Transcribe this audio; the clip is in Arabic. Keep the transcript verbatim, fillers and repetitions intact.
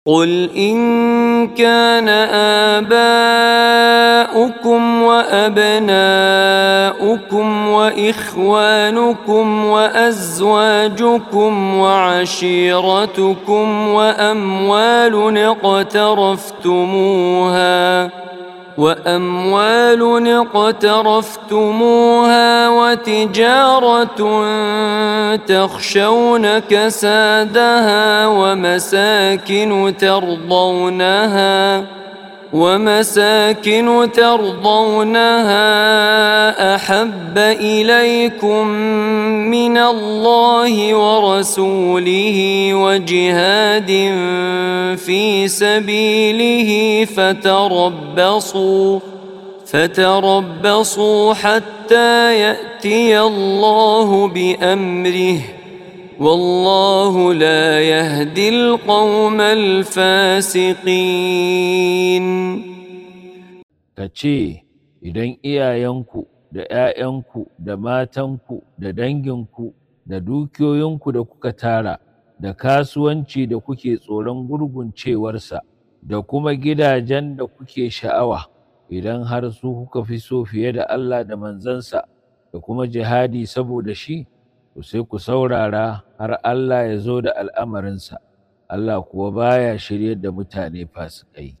قل إن كان آباؤكم وأبناؤكم وإخوانكم وأزواجكم وعشيرتكم وأموال اقترفتموها وأموال اقترفتموها وتجارة تخشون كسادها ومساكن ترضونها ومساكن ترضونها أحب إليكم من الله ورسوله وجهاد في سبيله فتربصوا فتربصوا حتى يأتي الله بأمره والله لا يهدي القوم الفاسقين. Ka ce, idan iyayenku da ’ya'yanku da matanku da danginku da dukiyoyinku da kuka tara da kasuwanci da kuke tsoron gurguncewarsa da kuma gidajen da kuke sha'awa, idan har su kuka fi so fiye da Allah da manzansa da kuma jihadi saboda shi, to sai ku saurara har Allah ya zo da al'amarinsa, Allah kuwa baya shiryar da mutane fasikai.